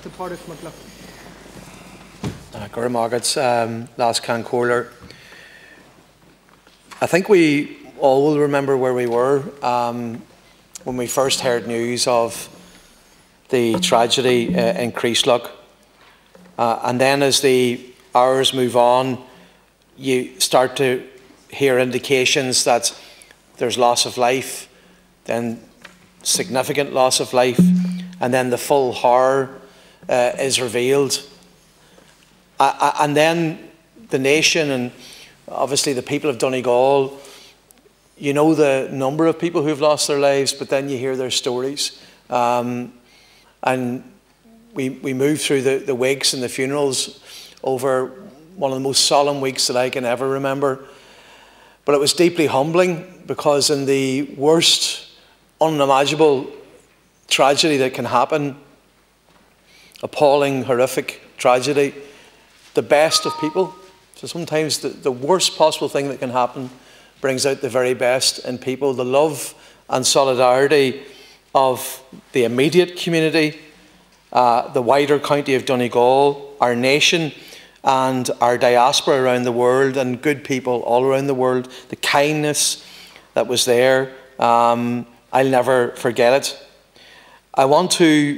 The Pádraig McLaughlin. Gura Margaret's last can Corler. I think we all will remember where we were when we first heard news of the tragedy in Creeslough. And then as the hours move on, you start to hear indications that there's loss of life, then significant loss of life, and then the full horror is revealed. And then the nation and obviously the people of Donegal, you know the number of people who've lost their lives, but then you hear their stories. And we moved through the wakes and the funerals over one of the most solemn weeks that I can ever remember. But it was deeply humbling because in the worst unimaginable tragedy that can happen, appalling, horrific tragedy, the best of people. So sometimes the worst possible thing that can happen brings out the very best in people. The love and solidarity of the immediate community, the wider county of Donegal, our nation, and our diaspora around the world, and good people all around the world. The kindness that was there, I'll never forget it. I want to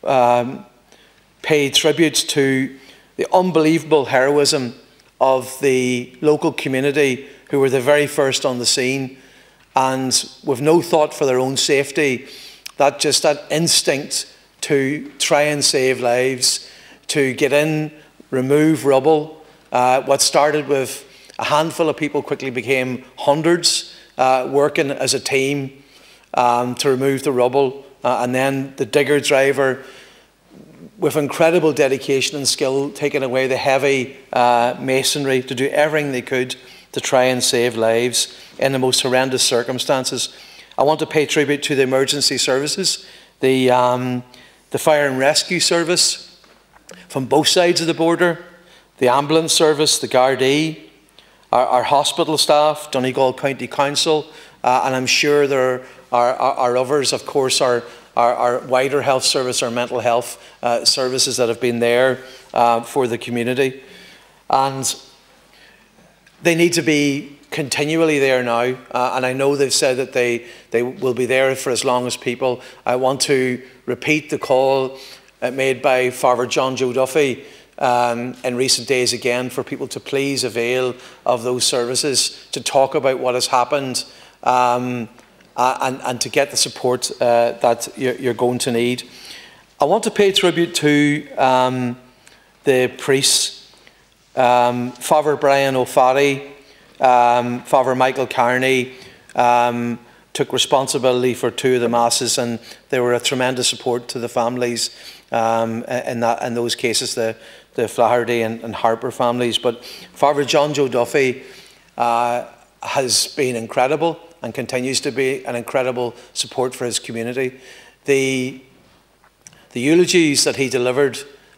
pay tribute to the unbelievable heroism of the local community who were the very first on the scene, and with no thought for their own safety, that instinct to try and save lives, to get in, remove rubble. What started with a handful of people quickly became hundreds working as a team to remove the rubble, and then the digger driver with incredible dedication and skill, taking away the heavy masonry to do everything they could to try and save lives in the most horrendous circumstances. I want to pay tribute to the emergency services, the fire and rescue service from both sides of the border, the ambulance service, the Gardaí, our hospital staff, Donegal County Council, and I'm sure there are others, of course, our wider health service, our mental health services that have been there for the community. And they need to be continually there now, and I know they've said that they will be there for as long as people. I want to repeat the call made by Father John Joe Duffy in recent days again for people to please avail of those services, to talk about what has happened, and to get the support that you're going to need. I want to pay tribute to the priests, Father Brian O'Farry, Father Michael Carney took responsibility for 2 of the masses, and they were a tremendous support to the families in those cases, the Flaherty and Harper families. But Father John Joe Duffy has been incredible and continues to be an incredible support for his community. The eulogies that he delivered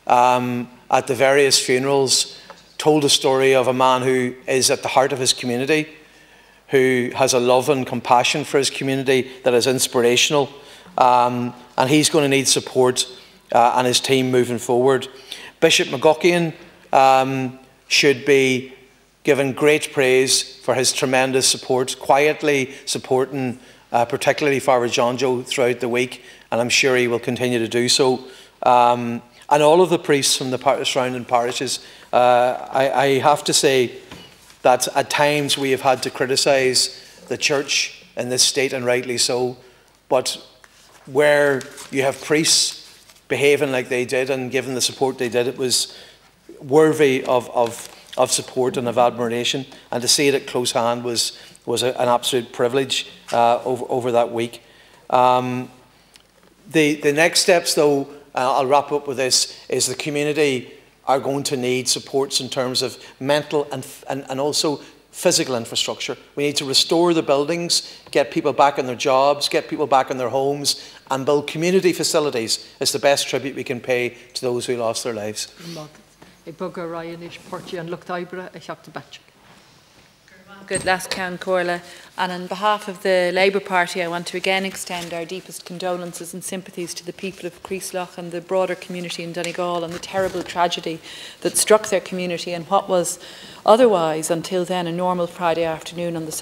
at the various funerals told a story of a man who is at the heart of his community, who has a love and compassion for his community that is inspirational, and he's going to need support and his team moving forward. Bishop McGuckian should be given great praise for his tremendous support, quietly supporting particularly Father John Joe throughout the week, and I'm sure he will continue to do so. And all of the priests from the surrounding parishes. I have to say that at times we have had to criticise the church in this state, and rightly so, but where you have priests behaving like they did and giving the support they did, it was worthy of support and of admiration, and to see it at close hand was an absolute privilege over that week. The next steps, though, I'll wrap up with this, is the community are going to need supports in terms of mental and also physical infrastructure. We need to restore the buildings, get people back in their jobs, get people back in their homes, and build community facilities. It's the best tribute we can pay to those who lost their lives. Good last Count Corla. And on behalf of the Labour Party, I want to again extend our deepest condolences and sympathies to the people of Creeslough and the broader community in Donegal on the terrible tragedy that struck their community and what was otherwise, until then, a normal Friday afternoon on the